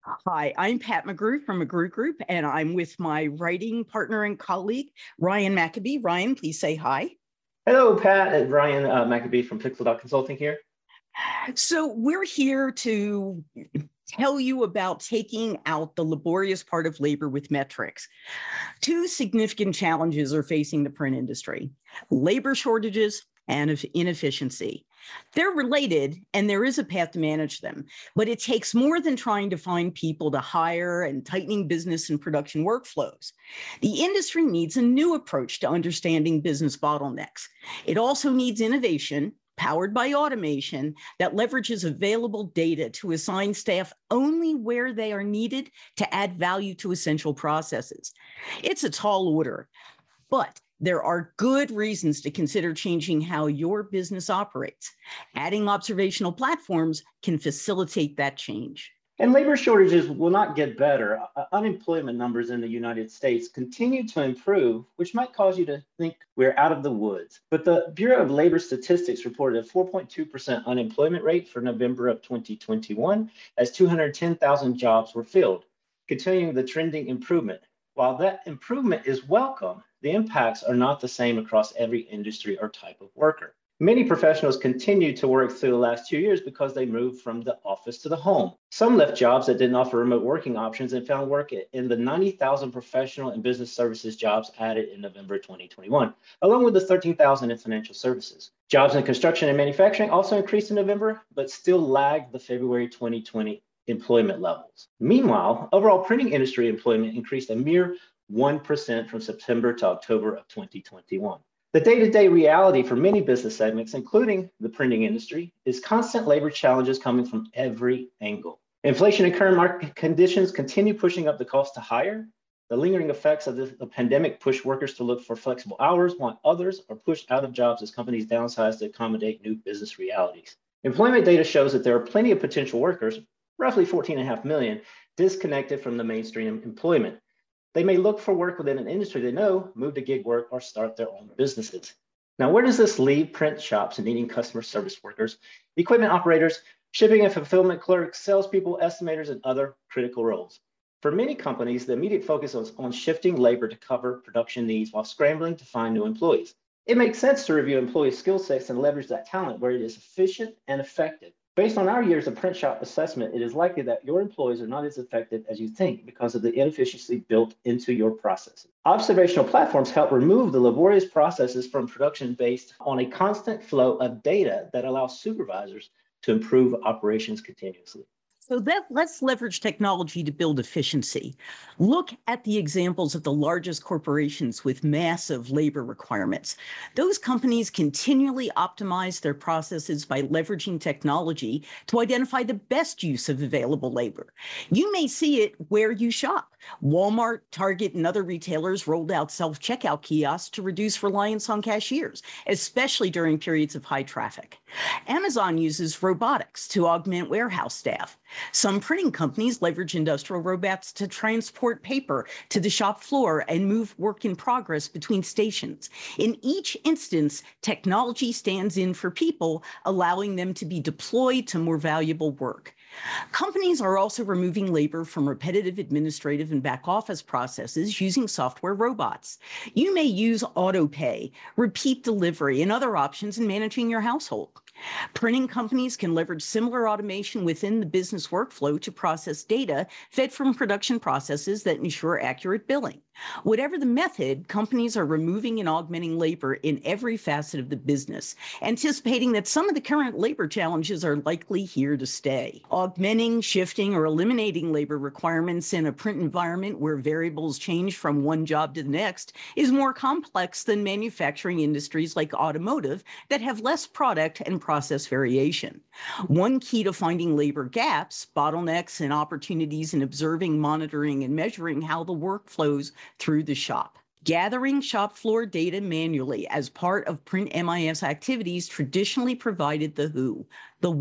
Hi, I'm Pat McGrew from McGrew Group, and I'm with my writing partner and colleague, Ryan Maccabee. Ryan, please say hi. Hello, Pat. Ryan Maccabee from Pixel Consulting here. So, we're here to tell you about taking out the laborious part of labor with metrics. Two significant challenges are facing the print industry: labor shortages and inefficiency. They're related, and there is a path to manage them, but it takes more than trying to find people to hire and tightening business and production workflows. The industry needs a new approach to understanding business bottlenecks. It also needs innovation powered by automation that leverages available data to assign staff only where they are needed to add value to essential processes. It's a tall order, but there are good reasons to consider changing how your business operates. Adding observational platforms can facilitate that change. And labor shortages will not get better. Unemployment numbers in the United States continue to improve, which might cause you to think we're out of the woods. But the Bureau of Labor Statistics reported a 4.2% unemployment rate for November of 2021, as 210,000 jobs were filled, continuing the trending improvement. While that improvement is welcome, the impacts are not the same across every industry or type of worker. Many professionals continued to work through the last 2 years because they moved from the office to the home. Some left jobs that didn't offer remote working options and found work in the 90,000 professional and business services jobs added in November 2021, along with the 13,000 in financial services. Jobs in construction and manufacturing also increased in November, but still lagged the February 2020 employment levels. Meanwhile, overall printing industry employment increased a mere 1% from September to October of 2021. The day-to-day reality for many business segments, including the printing industry, is constant labor challenges coming from every angle. Inflation and current market conditions continue pushing up the cost to hire. The lingering effects of the pandemic push workers to look for flexible hours, while others are pushed out of jobs as companies downsize to accommodate new business realities. Employment data shows that there are plenty of potential workers, roughly 14.5 million, disconnected from the mainstream employment. They may look for work within an industry they know, move to gig work, or start their own businesses. Now, where does this leave print shops needing customer service workers, equipment operators, shipping and fulfillment clerks, salespeople, estimators, and other critical roles? For many companies, the immediate focus is on shifting labor to cover production needs while scrambling to find new employees. It makes sense to review employee skill sets and leverage that talent where it is efficient and effective. Based on our years of print shop assessment, it is likely that your employees are not as effective as you think because of the inefficiency built into your processes. Observational platforms help remove the laborious processes from production based on a constant flow of data that allows supervisors to improve operations continuously. So let's leverage technology to build efficiency. Look at the examples of the largest corporations with massive labor requirements. Those companies continually optimize their processes by leveraging technology to identify the best use of available labor. You may see it where you shop. Walmart, Target, and other retailers rolled out self-checkout kiosks to reduce reliance on cashiers, especially during periods of high traffic. Amazon uses robotics to augment warehouse staff. Some printing companies leverage industrial robots to transport paper to the shop floor and move work in progress between stations. In each instance, technology stands in for people, allowing them to be deployed to more valuable work. Companies are also removing labor from repetitive administrative and back office processes using software robots. You may use autopay, repeat delivery, and other options in managing your household. Printing companies can leverage similar automation within the business workflow to process data fed from production processes that ensure accurate billing. Whatever the method, companies are removing and augmenting labor in every facet of the business, anticipating that some of the current labor challenges are likely here to stay. Augmenting, shifting, or eliminating labor requirements in a print environment where variables change from one job to the next is more complex than manufacturing industries like automotive that have less product and process variation. One key to finding labor gaps, bottlenecks, and opportunities in observing, monitoring, and measuring how the work flows through the shop. Gathering shop floor data manually as part of print MIS activities traditionally provided the who, the what,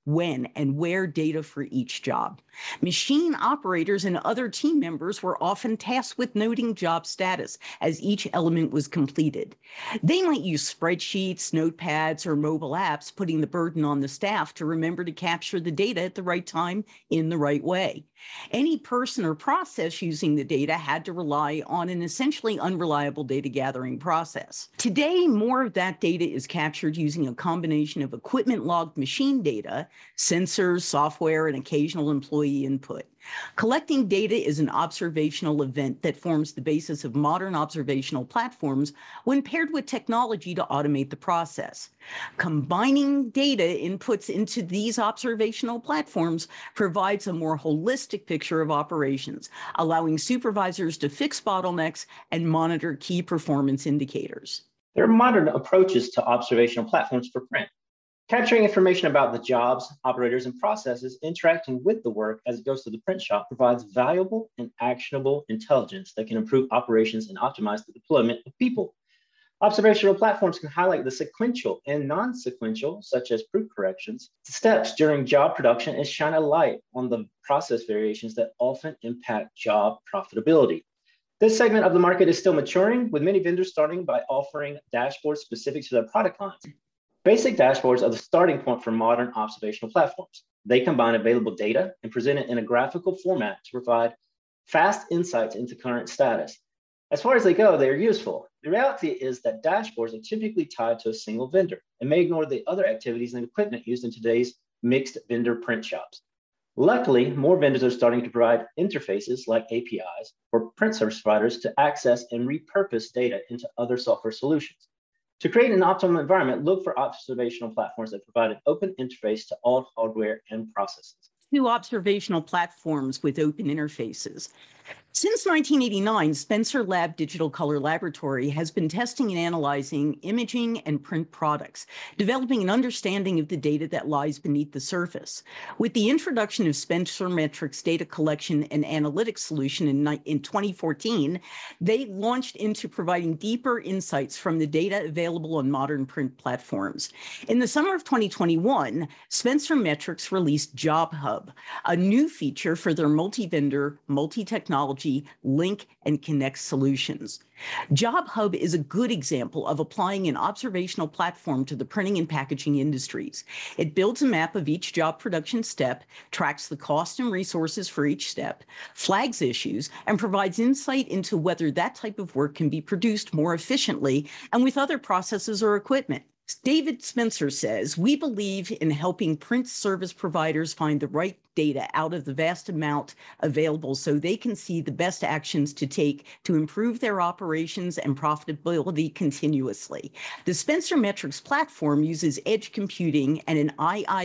when, and where data for each job. Machine operators and other team members were often tasked with noting job status as each element was completed. They might use spreadsheets, notepads, or mobile apps, putting the burden on the staff to remember to capture the data at the right time in the right way. Any person or process using the data had to rely on an essentially unreliable data gathering process. Today, more of that data is captured using a combination of equipment-logged machine data, sensors, software, and occasional employee input. Collecting data is an observational event that forms the basis of modern observational platforms when paired with technology to automate the process. Combining data inputs into these observational platforms provides a more holistic picture of operations, allowing supervisors to fix bottlenecks and monitor key performance indicators. There are modern approaches to observational platforms for print, capturing information about the jobs, operators, and processes interacting with the work as it goes to the print shop provides valuable and actionable intelligence that can improve operations and optimize the deployment of people. Observational platforms can highlight the sequential and non-sequential, such as proof corrections, steps during job production and shine a light on the process variations that often impact job profitability. This segment of the market is still maturing, with many vendors starting by offering dashboards specific to their product lines. Basic dashboards are the starting point for modern observational platforms. They combine available data and present it in a graphical format to provide fast insights into current status. As far as they go, they are useful. The reality is that dashboards are typically tied to a single vendor and may ignore the other activities and equipment used in today's mixed vendor print shops. Luckily, more vendors are starting to provide interfaces like APIs for print service providers to access and repurpose data into other software solutions. To create an optimal environment, look for observational platforms that provide an open interface to all hardware and processes. Two observational platforms with open interfaces. Since 1989, Spencer Lab Digital Color Laboratory has been testing and analyzing imaging and print products, developing an understanding of the data that lies beneath the surface. With the introduction of Spencer Metrics data collection and analytics solution in 2014, they launched into providing deeper insights from the data available on modern print platforms. In the summer of 2021, Spencer Metrics released Job Hub, a new feature for their multi-vendor, multi-technology link and connect solutions. Job Hub is a good example of applying an observational platform to the printing and packaging industries. It builds a map of each job production step, tracks the cost and resources for each step, flags issues, and provides insight into whether that type of work can be produced more efficiently and with other processes or equipment. David Spencer says, "We believe in helping print service providers find the right data out of the vast amount available so they can see the best actions to take to improve their operations and profitability continuously." The Spencer Metrics platform uses edge computing and an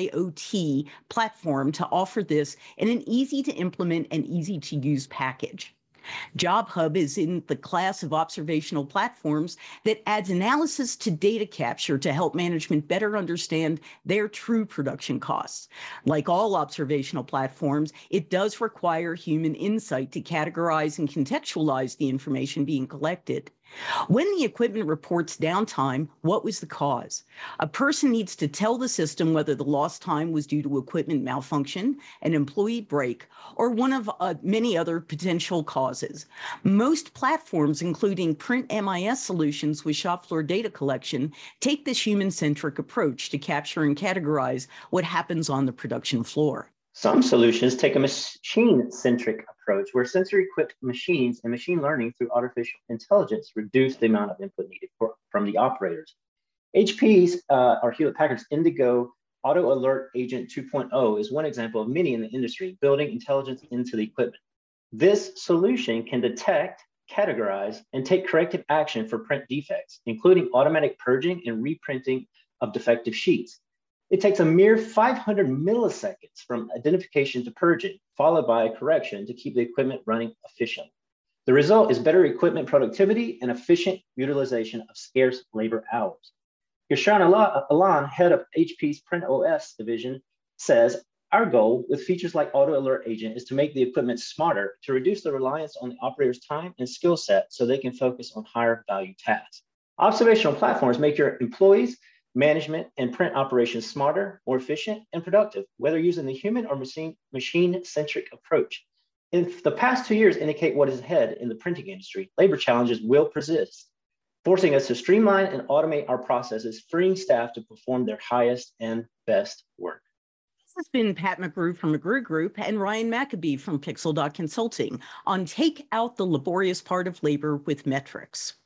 IIoT platform to offer this in an easy to implement and easy to use package. Job Hub is in the class of observational platforms that adds analysis to data capture to help management better understand their true production costs. Like all observational platforms, it does require human insight to categorize and contextualize the information being collected. When the equipment reports downtime, what was the cause? A person needs to tell the system whether the lost time was due to equipment malfunction, an employee break, or one of many other potential causes. Most platforms, including Print MIS solutions with shop floor data collection, take this human-centric approach to capture and categorize what happens on the production floor. Some solutions take a machine-centric approach where sensor-equipped machines and machine learning through artificial intelligence reduce the amount of input needed from the operators. HP's or Hewlett-Packard's Indigo Auto Alert Agent 2.0 is one example of many in the industry building intelligence into the equipment. This solution can detect, categorize, and take corrective action for print defects, including automatic purging and reprinting of defective sheets. It takes a mere 500 milliseconds from identification to purging, followed by a correction to keep the equipment running efficiently. The result is better equipment productivity and efficient utilization of scarce labor hours. Yashan Alan, head of HP's Print OS division, says, "Our goal with features like Auto Alert Agent is to make the equipment smarter, to reduce the reliance on the operator's time and skill set so they can focus on higher value tasks." Observational platforms make your employees management, and print operations smarter, more efficient, and productive, whether using the human or machine-centric approach. If the past 2 years indicate what is ahead in the printing industry, labor challenges will persist, forcing us to streamline and automate our processes, freeing staff to perform their highest and best work. This has been Pat McGrew from McGrew Group and Ryan Maccabee from Pixel Consulting on Take Out the Laborious Part of Labor with Metrics.